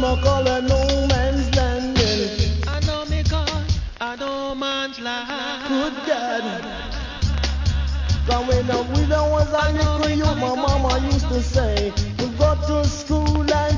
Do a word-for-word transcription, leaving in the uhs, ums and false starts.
mama call a no man's landing. I know me call a no man's land. Good God. Cause when uh, we don't was a little youth, my mama used to say, you go to school and